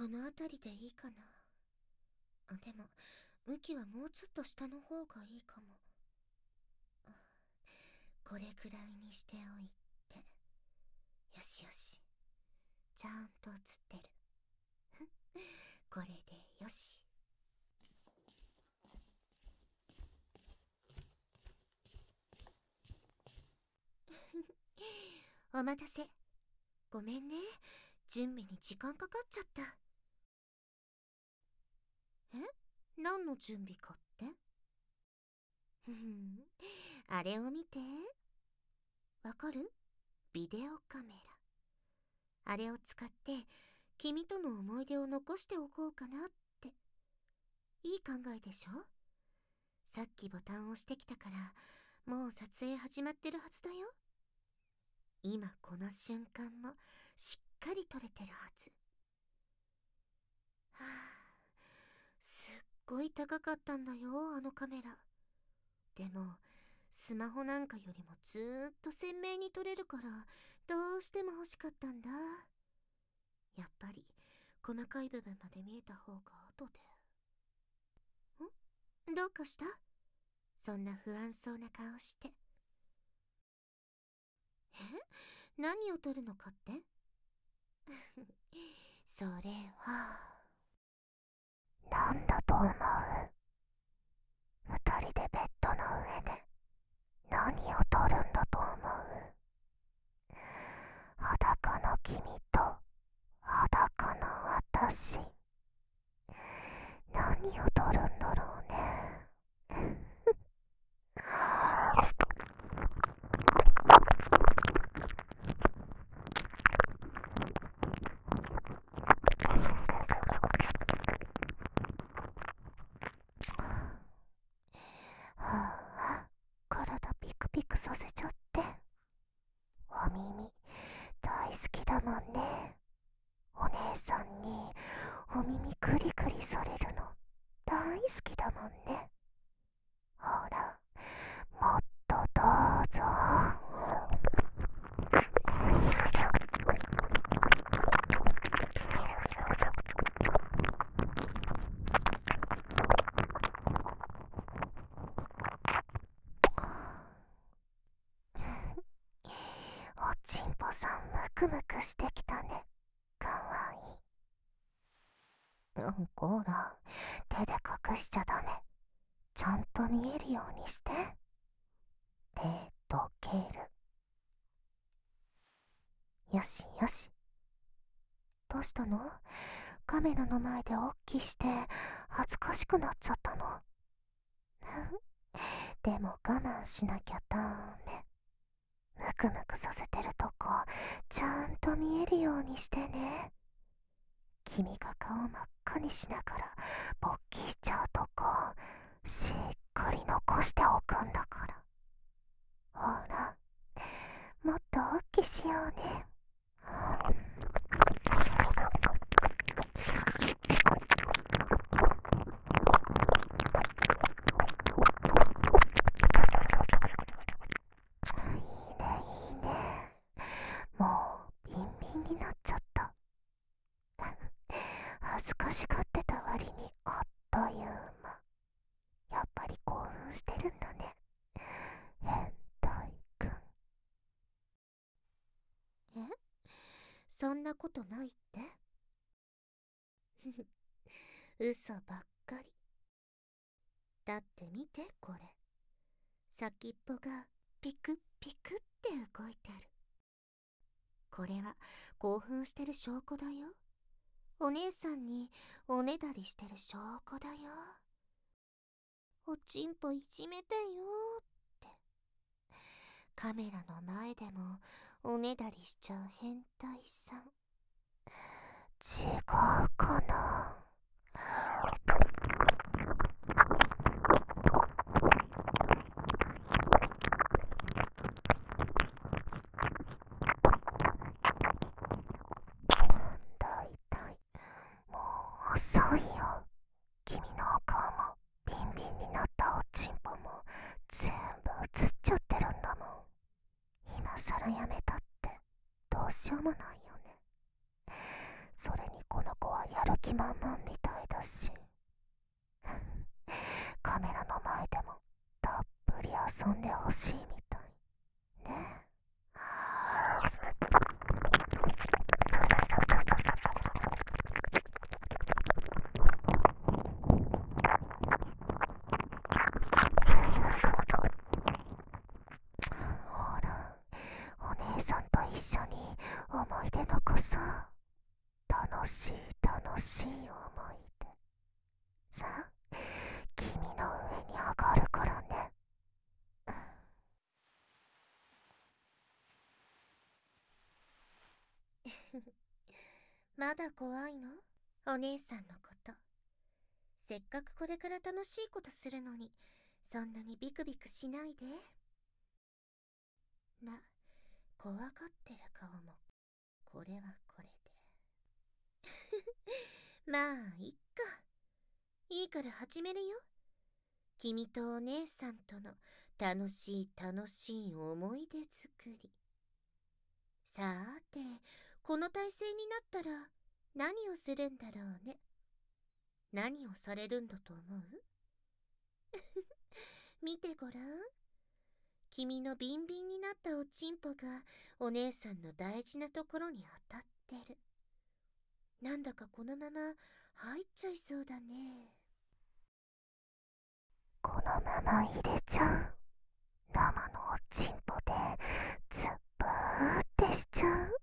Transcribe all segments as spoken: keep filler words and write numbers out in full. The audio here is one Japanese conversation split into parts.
この辺りでいいかな。あ、でも向きはもうちょっと下の方がいいかも。これくらいにしておいて。よしよし、ちゃんと映ってる。これでよし。お待たせ。ごめんね、準備に時間かかっちゃった。え？何の準備かって？ふふん、あれを見て。わかる？ビデオカメラ。あれを使って君との思い出を残しておこうかなって。いい考えでしょ？さっきボタンを押してきたからもう撮影始まってるはずだよ。今この瞬間もしっかり撮れてるはず。はあ、すっごい高かったんだよ、あのカメラ。でもスマホなんかよりもずーっと鮮明に撮れるからどうしても欲しかったんだ。やっぱり細かい部分まで見えた方が後で。ん？どうかした？そんな不安そうな顔して。え？何を撮るのかって？それはなんだと思う？二人でベッドの上で何を撮るんだと思う？裸の君と裸の私、何を撮るんだろうね。はあ、体ピクピクさせちゃって。お耳大好きだもんね。お姉さんにお耳クリクリされるの大好きだもんね。ほら、もっとどうぞ。おちんぽさんムクムクしてきたね。かわいい。うん、こら、手で隠しちゃダメ。ちゃんと見えるようにして。手溶ける。よしよし。どうしたの？カメラの前でおっきして恥ずかしくなっちゃったの？でも我慢しなきゃダメ。ムクムクさせてるとこちゃんと見えるようにしてね。君が顔真っ赤にしながら勃起しちゃうとこしっかり残しておくんだから。ほら、もっと大きしようね。いいねいいね。もうビンビンになっちゃった。恥ずかしがってた割にあっという間。やっぱり興奮してるんだね、変態くん。え？そんなことないって？嘘ばっかり。だって見てこれ。先っぽがピクピクって動いてある。これは興奮してる証拠だよ。お姉さんにおねだりしてる証拠だよ。おちんぽいじめてよって。カメラの前でもおねだりしちゃう変態さん。違うかな。だいたいもう遅いよ。君のお顔もビンビンになったおちんぽも全部映っちゃってるんだもん。今さらやめたってどうしようもないよね。それにこの子はややる気満々みたいだしカメラの前でもたっぷり遊んでほしいみたいね。ほら、お姉さんと一緒に思い出残そう。楽しい楽しい思い出。さあ、君の上に上がるからね。 まだ怖いの？お姉さんのこと。せっかくこれから楽しいことするのに、そんなにビクビクしないで。ま、怖がってる顔も、これはこれで。まあ、いっか。いいから始めるよ。君とお姉さんとの楽しい楽しい思い出作り。さーて、この体勢になったら何をするんだろうね。何をされるんだと思う？見てごらん。君のビンビンになったおちんぽがお姉さんの大事なところに当たってる。なんだかこのまま入っちゃいそうだね。 このまま入れちゃう。生のおちんぽでズブーってしちゃう。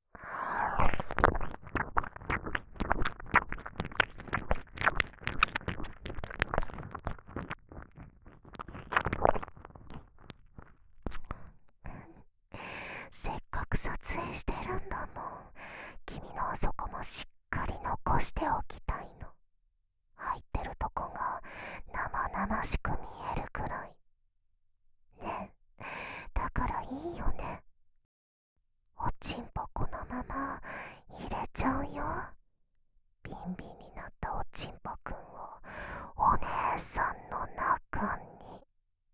せっかく撮影してるんだもん。君のあそこもしっかり残しておきたいの。入ってるとこが生々しく見えるくらいね。だからいいよね。おちんぽこのまま入れちゃうよ。ビンビンになったおちんぽくんをお姉さんの中に。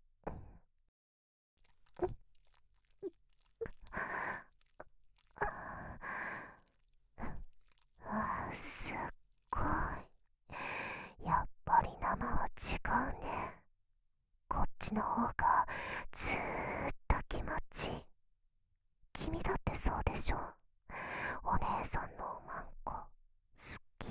あ、すっごい。やっぱり生は違うね。こっちの方がずーっと気持ちいい。君だってそうでしょ。お姉さんのおまんこ好き。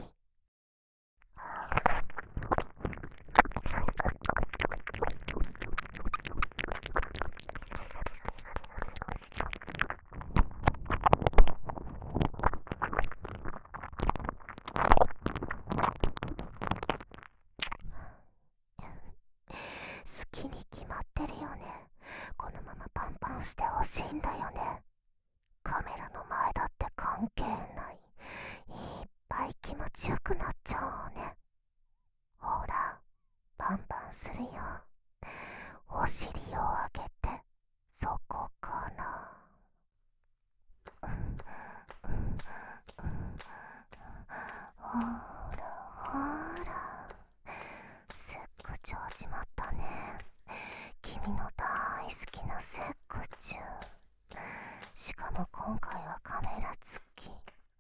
好きに決まってるよね。このままパンパンしてほしいんだよね。カメラの前だって関係ない。いっぱい気持ちよくなっちゃおうね。ほら、パンパンするよ。お尻を上げて、そこから。ほらほら、すっごちょ始まったね。君の大好きなセックチュー。しかも今回はカメラ付き。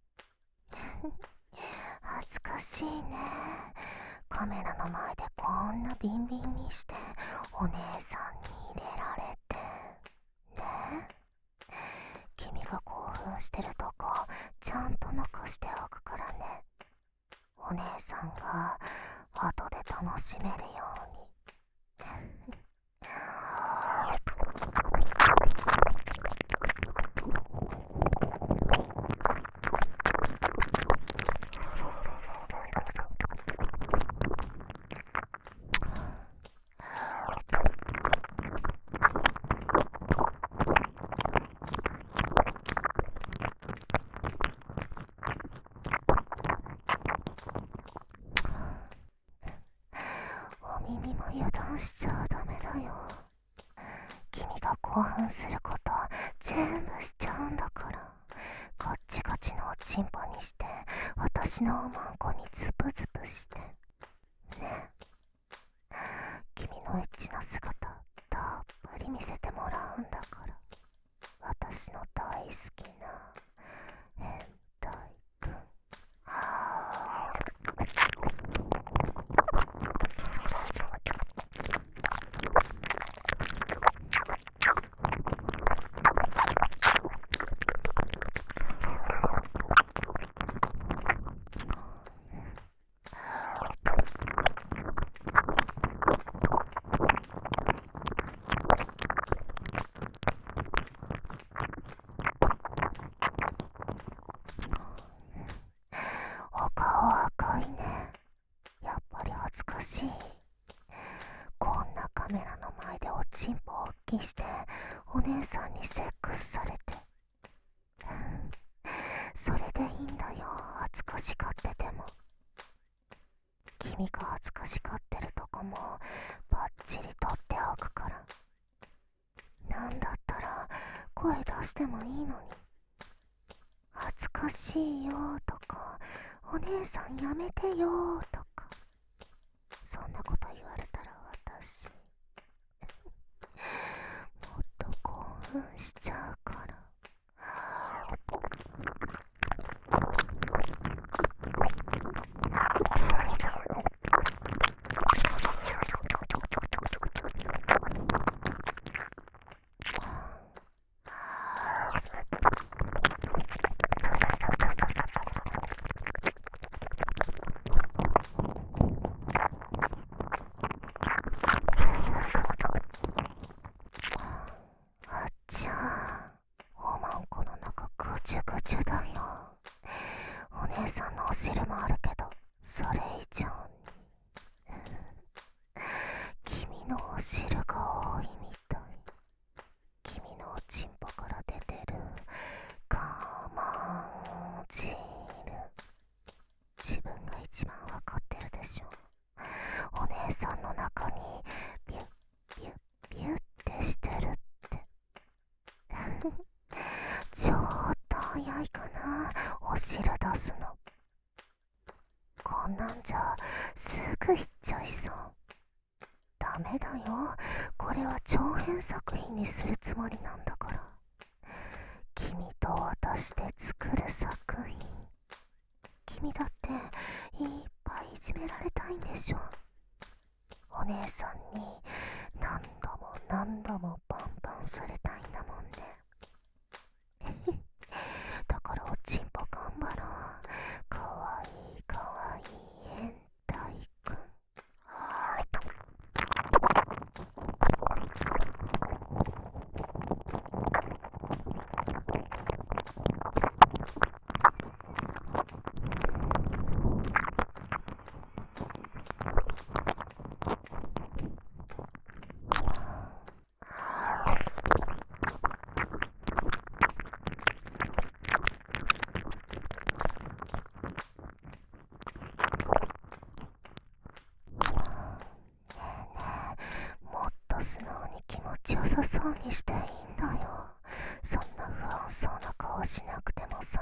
恥ずかしいね。カメラの前でこんなビンビンにしてお姉さんに入れられてね。君が興奮してるとこちゃんと残しておくからね。お姉さんが後で楽しめるように。お耳も油断しちゃダメだよ。君が興奮すること全部しちゃうんだから。ガッチガチのおちんぽにして私のおまんこにズブズブしてね。君のエッチな姿たっぷり見せてもらうんだから。私の大好きな変態くん。 キしてお姉さんにセックスされてそれでいいんだよ、恥ずかしがってても。君が恥ずかしがってるとこもバッチリ取っておくから。なんだったら声出してもいいのに。恥ずかしいよとか、お姉さんやめてよとか、そんなこと言われたら私もっと興奮しちゃうから。あっちゃー、おまんこの中ぐちゅぐちゅだよ。お姉さんのお汁もあるけど、それ以上に君のお汁が多いみたい。君のおちんぽから出てる我慢汁、自分が一番わかってるでしょ。お姉さんの中にビュッビュッビュッってしてるってちょっと早いかな、お汁出すの。こんなんじゃすぐ行っちゃいそう。ダメだよ、これは長編作品にするつもりなんだから。君と私で作る作品。君だっていっぱいいじめられたいんでしょ。お姉さんに何度も何度もバンバンされたいんだもんねだからおちんぽ頑張ろう。かわいいかわいい変態くん。もっと素直に気持ちよさそうにしていいんだよ。そんな不安そうな顔しなくてもさ。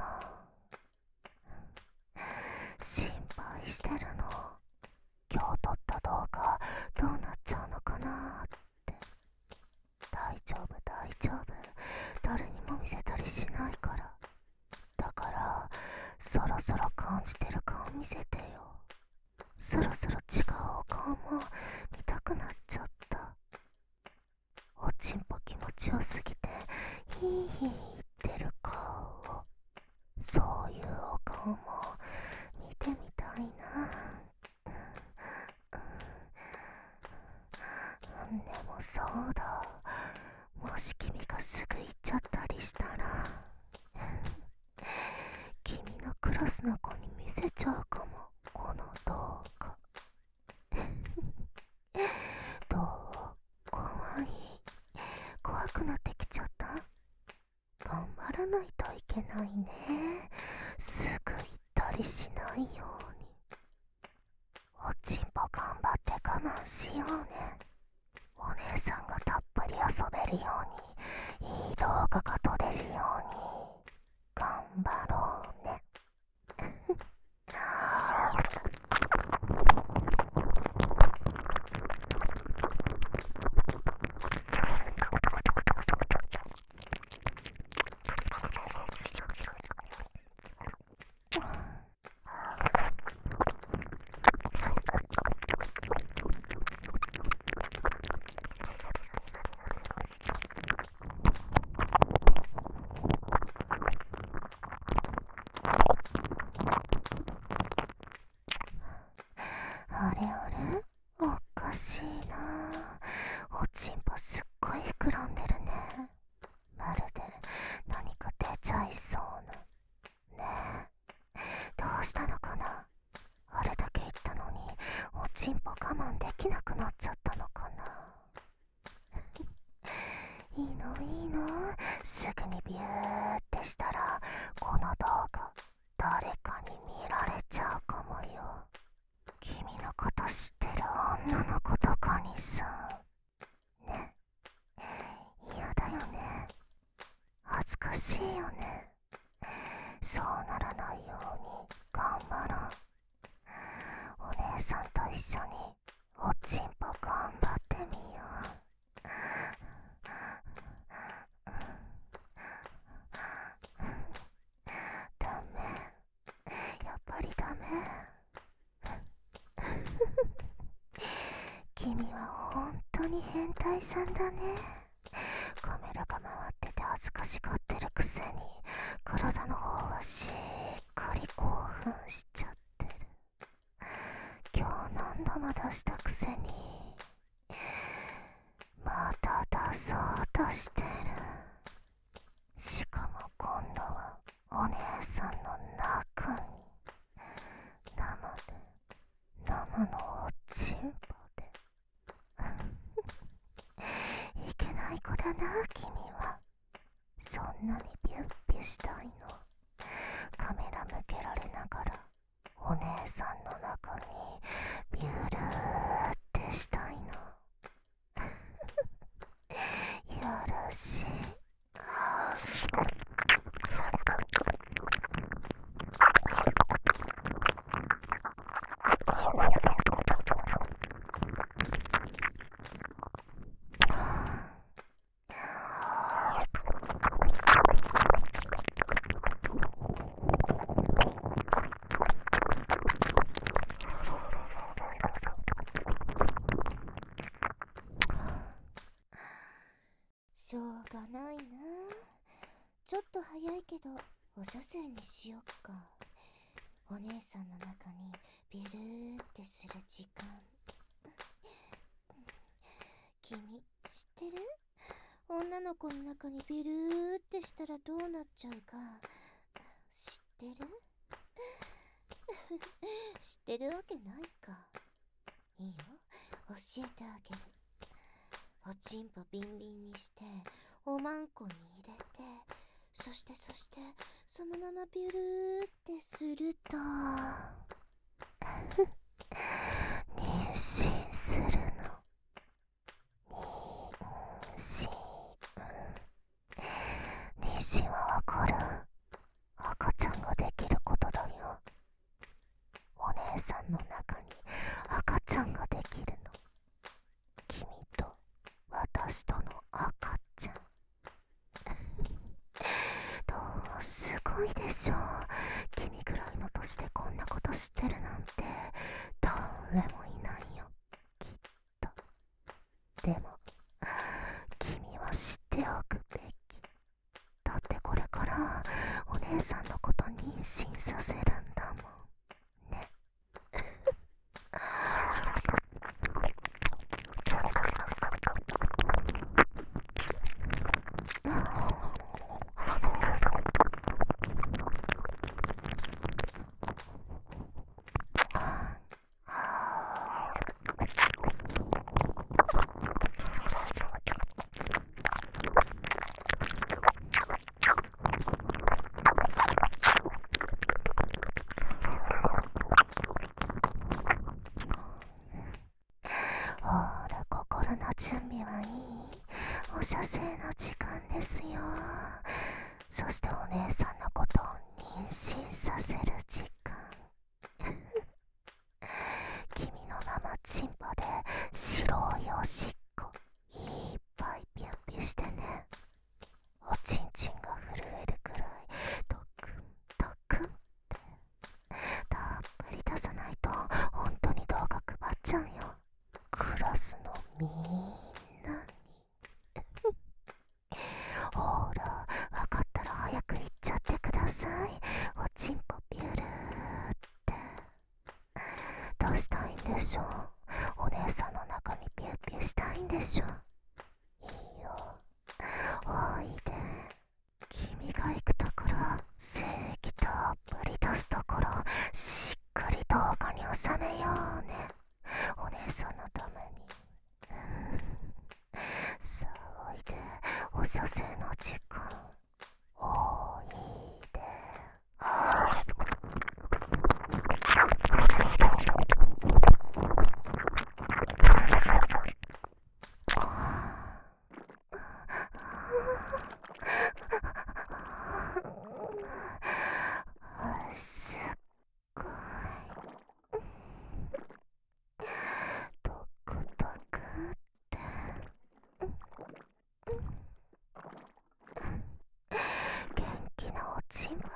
心配してるの。今日撮った動画どうなっちゃうのかなって。大丈夫大丈夫、誰にも見せたりしないから。だからそろそろ感じてる顔見せてよ。そろそろ違うお顔も見たくなっちゃった。おちんぽ気持ちよすぎてヒーヒー言ってる顔を、そういうお顔も見てみたいな。でもそうだ、もし君がすぐ行っちゃったりしたら君のクラスの子に見せちゃうかも、この動画どう？怖い？怖くなってきちゃった？頑張らないといけないね。すぐ行ったりしないように。おちんぽ頑張って我慢しようね。お姉さんがたっぷり遊べるように、いい動画が撮れるように頑張ろうねあれあれ、おかしいな。おちんぽすっごい膨らんでるね。まるで何か出ちゃいそうな。ねえ、 いさ。ね、嫌だよね。恥ずかしいよね。そうならないように頑張ろう。お姉さんと一緒におちんぽ頑張ってみよう。ダメ、やっぱりダメ。君は本当に変態さんだね。カメラが回ってて恥ずかしがってるくせに、体の方はしっかり興奮しちゃってる。今日何度も出したくせにまた出そうとしてる。しかも今度はお姉さんの中に生で生のおちんぽでいけない子だな君は。そんなにビュッビュしたいの？カメラ向けられながらお姉さんの中にビュルーってしたいの？よろしい。 しょうがないな。ちょっと早いけどお射精にしよっか。お姉さんの中にビュルーってする時間。君知ってる？女の子の中にビュルーってしたらどうなっちゃうか知ってる？知ってるわけないか。いいよ、教えてあげる。おちんぽビンビンにしておまんこに入れて、そしてそしてそのままビュルーってすると妊娠するの。妊娠妊娠はわかる？赤ちゃんができることだよ。お姉さんの中に赤ちゃんができるの。君と私との赤ちゃん。どうすごいでしょう。君ぐらいの年でこんなこと知ってるなんて誰もいないよ、きっと。でも君は知っておくべき。だってこれからお姉さんのこと妊娠させるんだもんね。ほら、心の準備はいい？お射精の時間ですよ。そしてお姉さんのことを妊娠させる時間。君の生チンポで白いおしっこいっぱいビュッビュしてね。おちんちんが震えるくらいドクンドクンってたっぷり出さないと本当に動画配っちゃうよ、クラスのみんなに。ほら、わかったら早く行っちゃってください。おちんぽビュル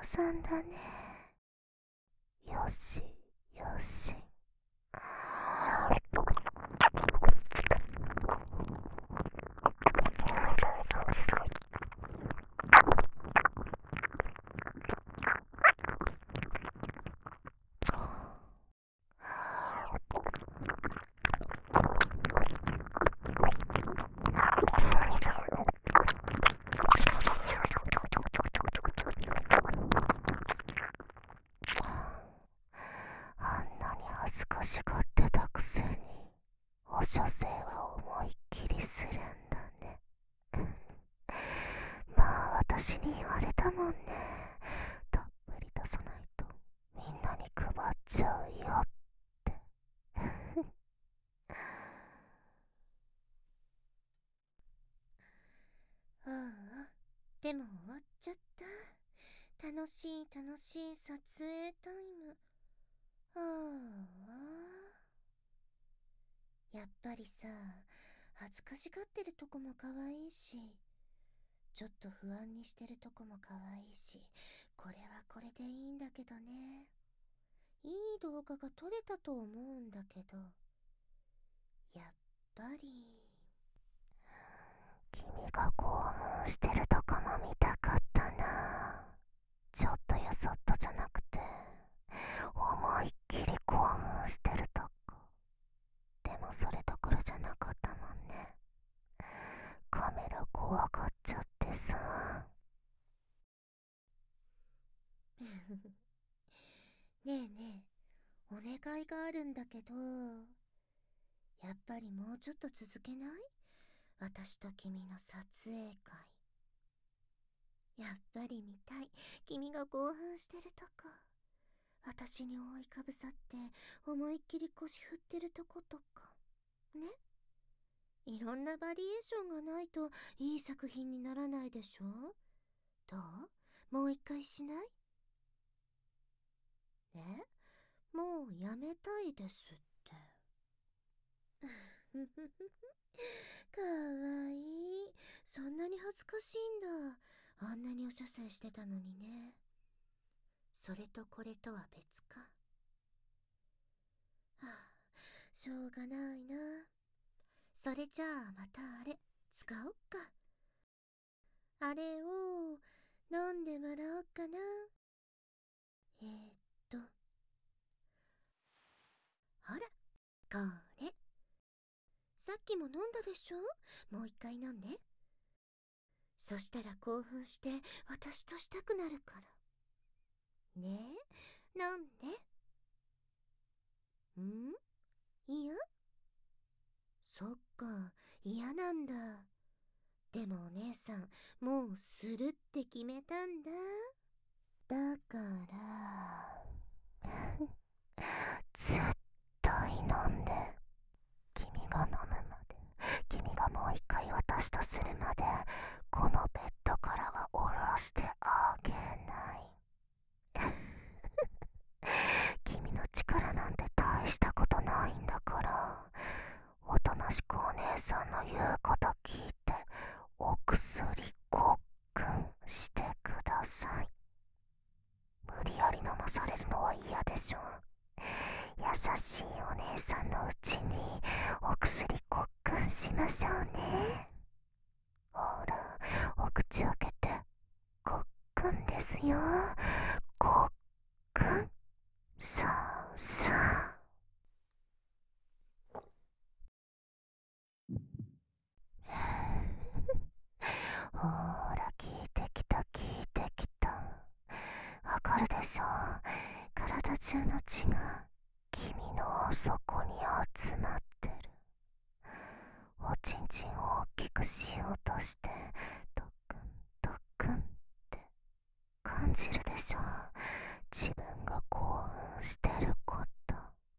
さんだね。よしよし。あんなに恥ずかしがってたくせにお射精は思いっきりするんだね。まあ私に言われたもんね。たっぷり出さないとみんなに配っちゃうよって。 ああ、でも終わっちゃった。楽しい楽しい撮影タイム。ああ、やっぱりさ、恥ずかしがってるとこも可愛いし、ちょっと不安にしてるとこも可愛いし、これはこれでいいんだけどね。いい動画が撮れたと思うんだけど、やっぱり。 君が興奮してるとこも見たかったな。ちょっとやそっとじゃなくて思いっきり興奮してるとこ。でもそれどころじゃなかったもんね。カメラ怖がっちゃってさ。 ねえねえ、お願いがあるんだけど、やっぱりもうちょっと続けない？私と君の撮影会。やっぱり見たい。君が興奮してるとこ。私に覆いかぶさって思いっきり腰振ってるとことか。ね？いろんなバリエーションがないといい作品にならないでしょ？どう？もう一回しない？え？もうやめたいですって。かわいい。そんなに恥ずかしいんだ。あんなにお射精してたのにね。それとこれとは別か。はあ、しょうがないな。それじゃあまたあれ使おっか。あれを飲んでもらおうかな。えー、っとほら、これ。さっきも飲んだでしょ？もう一回飲んで。そしたら興奮して私としたくなるから。ねえ、飲んで。ん？いや？そっか、嫌なんだ。でもお姉さん、もうするって決めたんだ。だから絶対飲んで。君が飲むまで、君がもう一回私とするまで、このベッドからは下ろしてあげない。君の力なんて大したことないんだから、おとなしくお姉さんの言うこと聞いてお薬ごっくんしてください。無理やり飲まされるのは嫌でしょ。優しいお姉さんのうちにお薬ごっくんしましょうね。ほら、お口開けてごっくんですよ。ごっくん。さあさあ。ほら、聞いてきた聞いてきた。わかるでしょ？体中の血が君のあそこに集まってる。おちんちんを大きくしようとしてドックンドックンって感じるでしょ？自分が興奮してること。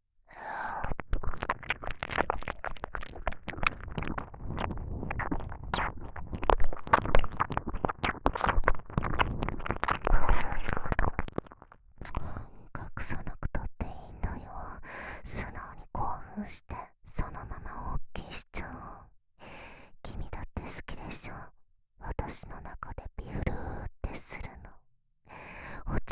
隠さなくたっていいんだよ。素直に興奮してそのまま大きいしちゃおう。君だって好きでしょ？私の中でビュルーってするの。お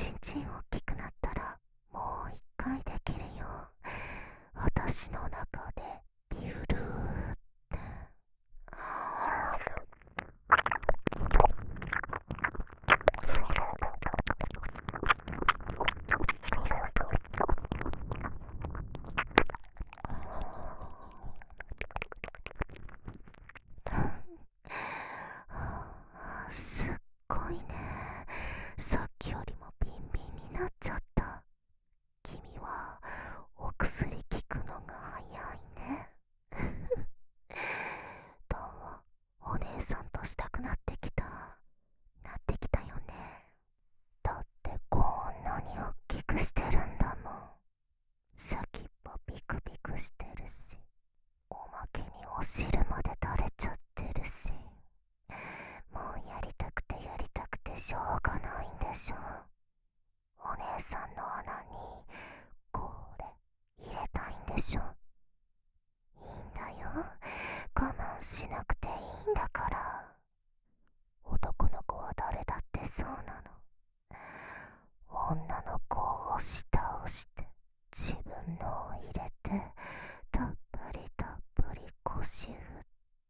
先っぽピクピクしてるし、おまけにお汁まで垂れちゃってるし、もうやりたくてやりたくてしょうがないんでしょ。お姉さんの穴にこれ入れたいんでしょ。いいんだよ、我慢しなくていいんだから。男の子は誰だってそうなの。女の子を押し倒して自分のを入れて、たっぷりたっぷり腰振って、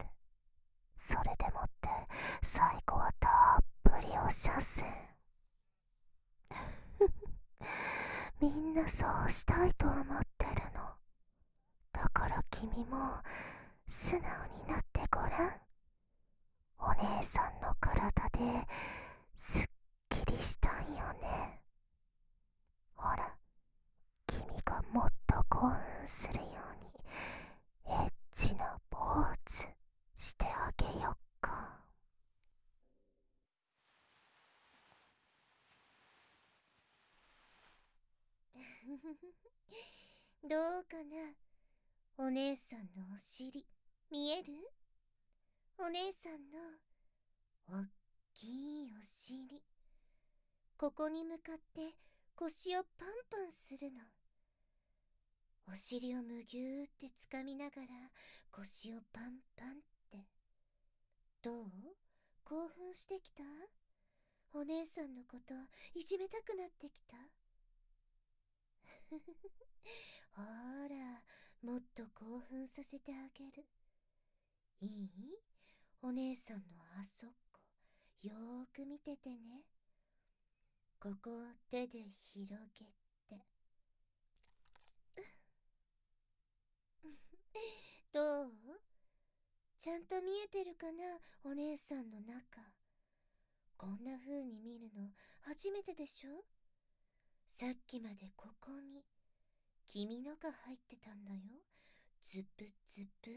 それでもって最後はたっぷりお射精。みんなそうしたいと思ってるの。だから君も素直になってごらん。お姉さんの体ですっきりしたいよね。ほら、君がもっと興奮するようにエッチなポーズしてあげよっか。 どうかな、お姉さんのお尻見える？お姉さんのおっきいお尻、ここに向かって腰をパンパンするの。お尻をむぎゅーってつかみながら腰をパンパンって。どう？興奮してきた？お姉さんのこといじめたくなってきた？ほら、もっと興奮させてあげる。いい？お姉さんのあそこ、よーく見ててね。ここを手で広げて。どう？ちゃんと見えてるかな、お姉さんの中。こんな風に見るの初めてでしょ？さっきまでここに君のが入ってたんだよ。ズブズブって。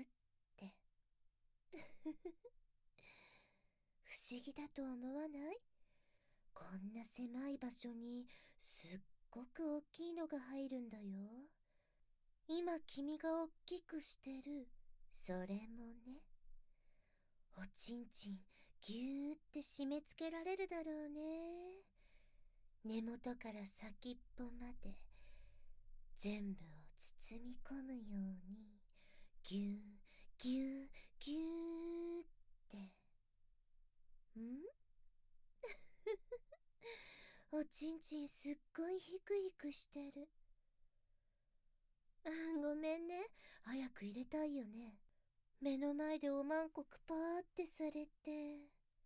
不思議だと思わない？こんな狭い場所にすっごく大きいのが入るんだよ。今君が大きくしてるそれもね。おちんちんぎゅーって締め付けられるだろうね。根元から先っぽまで全部を包み込むようにぎゅーぎゅーぎゅーって。んおちんちんすっごいヒクヒクしてる。あ、ごめんね。早く入れたいよね。目の前でおまんこくぱーってされて。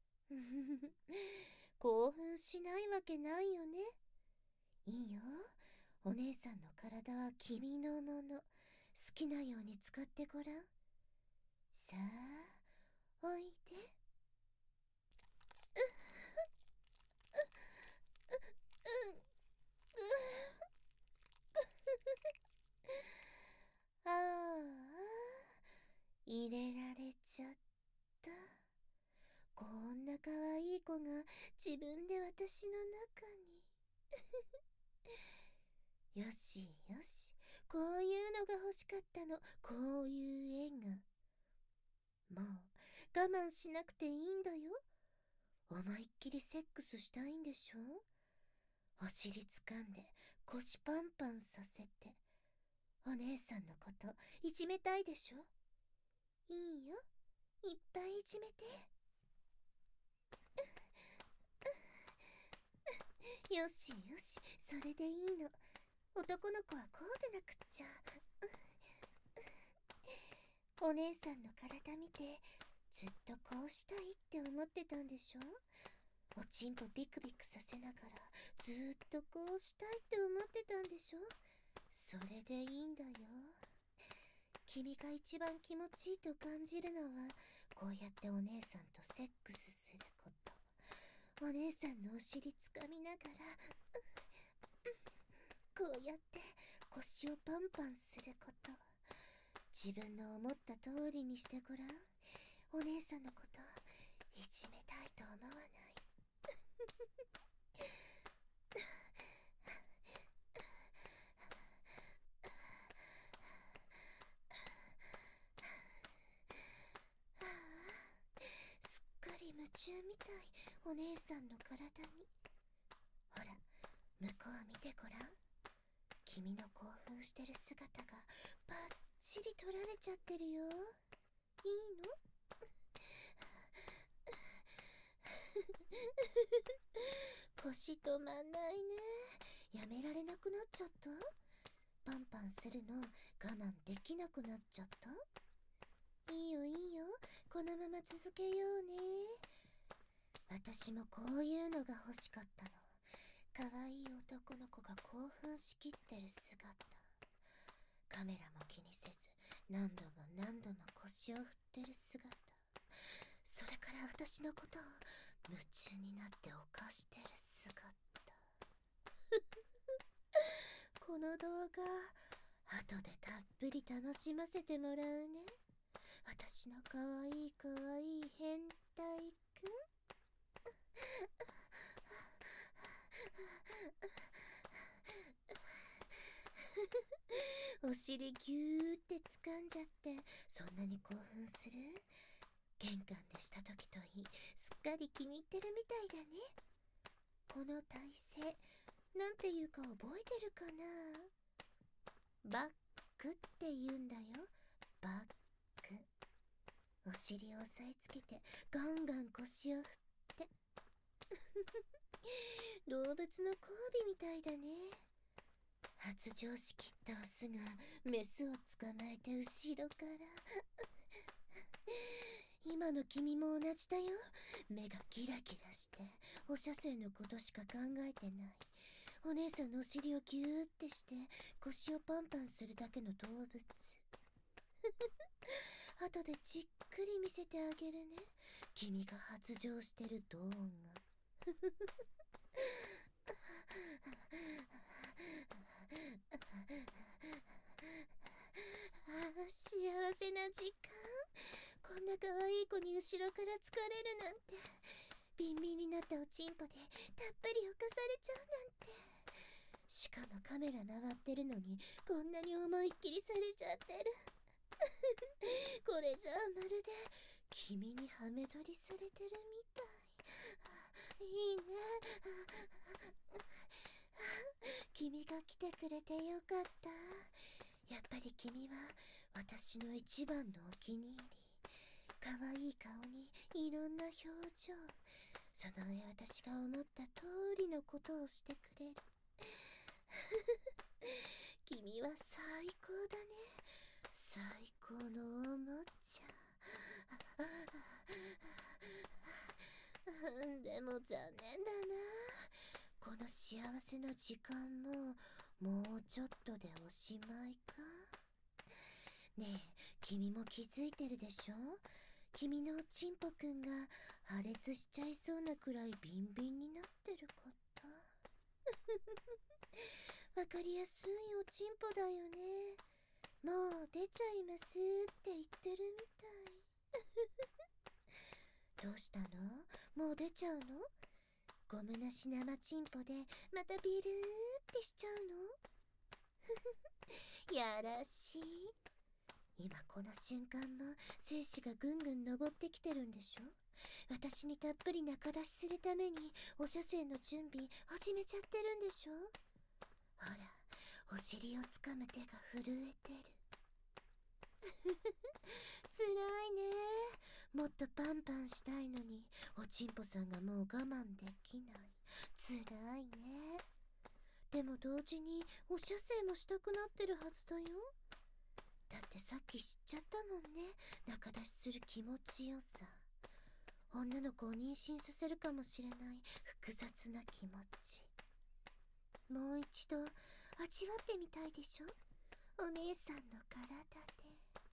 興奮しないわけないよね。いいよ。お姉さんの体は君のもの。好きなように使ってごらん。さあ、おいで。ああ、入れられちゃった。こんな可愛い子が自分で私の中に。よしよし、こういうのが欲しかったの。こういう絵が。もう我慢しなくていいんだよ。思いっきりセックスしたいんでしょ？お尻掴んで腰パンパンさせて、お姉さんのこといじめたいでしょ？いいよ、いっぱいいじめて。よしよし、それでいいの。男の子はこうでなくっちゃ。お姉さんの体見てずっとこうしたいって思ってたんでしょ？おちんぽビクビクさせながらずーっとこうしたいって思ってたんでしょ？それでいいんだよ。君が一番気持ちいいと感じるのはこうやってお姉さんとセックスすること。お姉さんのお尻つかみながらこうやって腰をパンパンすること。自分の思った通りにしてごらん。お姉さんのこといじめたいと思わない？ 中みたい、お姉さんの体に。ほら、向こう見てごらん。君の興奮してる姿がバッチリ撮られちゃってるよ。いいの？腰止まんないね。やめられなくなっちゃった？パンパンするの我慢できなくなっちゃった？いいよいいよ、このまま続けようね。私もこういうのが欲しかったの。可愛い男の子が興奮しきってる姿。カメラも気にせず何度も何度も腰を振ってる姿。それから私のことを夢中になって犯してる姿。この動画後でたっぷり楽しませてもらうね。私のかわいいかわいい変態くん。お尻ぎゅーって掴んじゃってそんなに興奮する？玄関でした時といい、すっかり気に入ってるみたいだね。この体勢なんていうか覚えてるかな？バックって言うんだよ。バック。お尻を押さえつけてガンガン腰を振って動物の交尾みたいだね。発情しきったオスがメスを捕まえて後ろから今の君も同じだよ。目がギラギラして放射線のことしか考えてない。お姉さんのお尻をギューってして腰をパンパンするだけの動物後でじっくり見せてあげるね。君が発情してる動画ああ、幸せな時間。こんな可愛い子に後ろから疲れるなんて。ビンビンになったおちんぽでたっぷり犯されちゃうなんて。しかもカメラ回ってるのにこんなに思いっきりされちゃってるこれじゃあまるで君にハメ撮りされてるみたい。いいね。君が来てくれてよかった。やっぱり君は私の一番のお気に入り。可愛い顔にいろんな表情。その上私が思った通りのことをしてくれる君は最高だね。最高のおもちゃでも残念だな。この幸せな時間ももうちょっとでおしまいか。ねえ、君も気づいてるでしょ？君のおちんぽくんが破裂しちゃいそうなくらいビンビンになってることわかりやすいおちんぽだよね。もう出ちゃいますって言ってるみたいどうしたの？もう出ちゃうの？ゴムなし生チンポでまたビルーってしちゃうのやらしい。今この瞬間も精子がぐんぐん登ってきてるんでしょ？私にたっぷり中出しするためにお射精の準備始めちゃってるんでしょ？ほら、お尻をつかむ手が震えてるつらいね。もっとパンパンしたいのにおちんぽさんがもう我慢できない。つらいね。でも同時にお射精もしたくなってるはずだよ。だってさっき知っちゃったもんね、中出しする気持ちよさ。女の子を妊娠させるかもしれない複雑な気持ち。もう一度味わってみたいでしょ？お姉さんの体で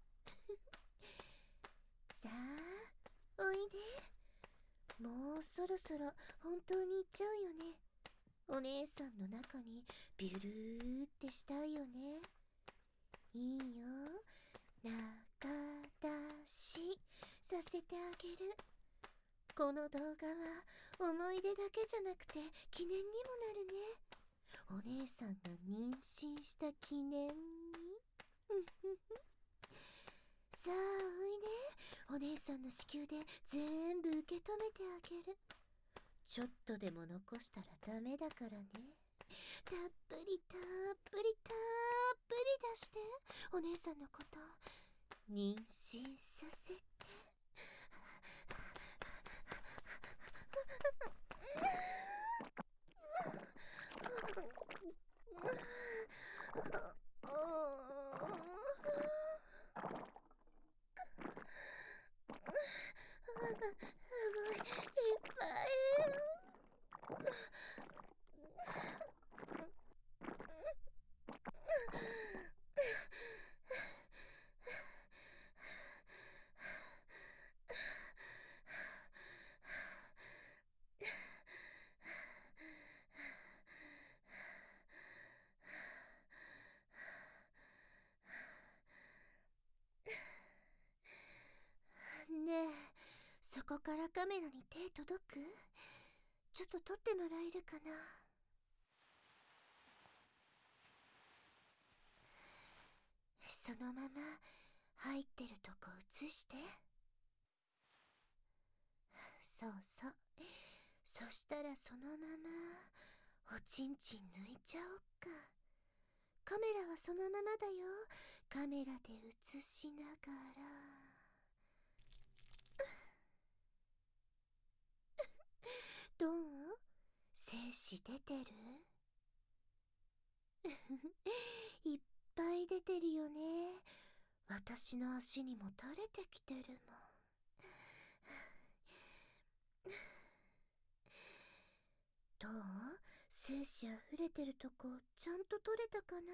さあ、おいで。もうそろそろ本当に行っちゃうよね。お姉さんの中にビュルーってしたいよね。いいよ、中出しさせてあげる。この動画は思い出だけじゃなくて記念にもなるね。お姉さんが妊娠した記念にさあおいで、 お姉さんの子宮で全部受け止めてあげる。ちょっとでも残したらダメだからね。たっぷりたっぷりたっぷり出して、お姉さんのこと妊娠させて。いっぱい。ねえ、そこからカメラに手届く？ちょっと撮ってもらえるかな。そのまま入ってるとこ映して。そうそう。そしたらそのままおちんちん抜いちゃおっか。カメラはそのままだよ。カメラで映しながら。どう？精子出てる？いっぱい出てるよね。私の足にも垂れてきてるもん。どう？精子あふれてるとこちゃんと撮れたかな。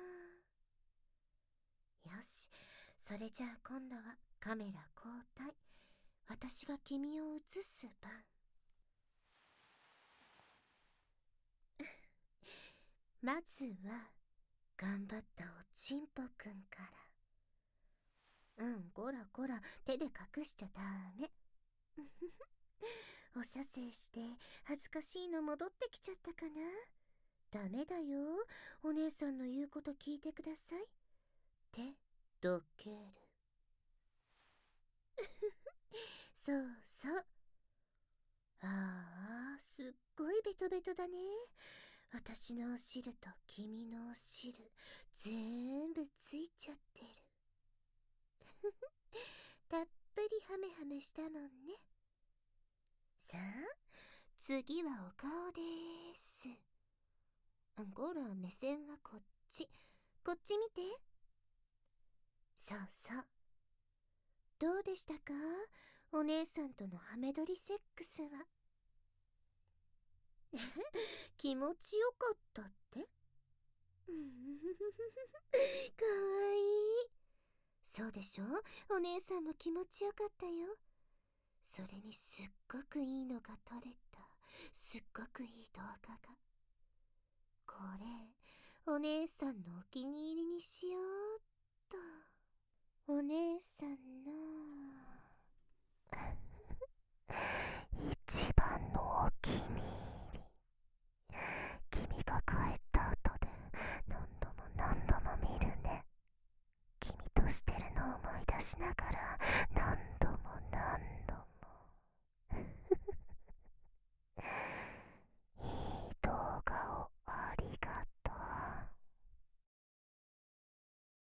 よし、それじゃあ今度はカメラ交代。私が君を映す番。まずは頑張ったおちんぽくんから。うん、こらこら、手で隠しちゃダメ。お射精して恥ずかしいの戻ってきちゃったかな。ダメだよ。お姉さんの言うこと聞いてください。手どける。そうそう。ああ、すっごいベトベトだね。私のお汁と君のお汁全部ついちゃってる。たっぷりハメハメしたもんね。さあ、次はお顔です。ほら、目線はこっち。こっち見て。そうそう。どうでしたか？お姉さんとのハメ撮りセックスは。気持ちよかったって？かわいい。そうでしょ？お姉さんも気持ちよかったよ。それにすっごくいいのが撮れた。すっごくいい動画が。これ、お姉さんのお気に入りにしようっと。お姉さんの一番のお気に入り。君が帰った後で何度も何度も見るね。君としてるのを思い出しながら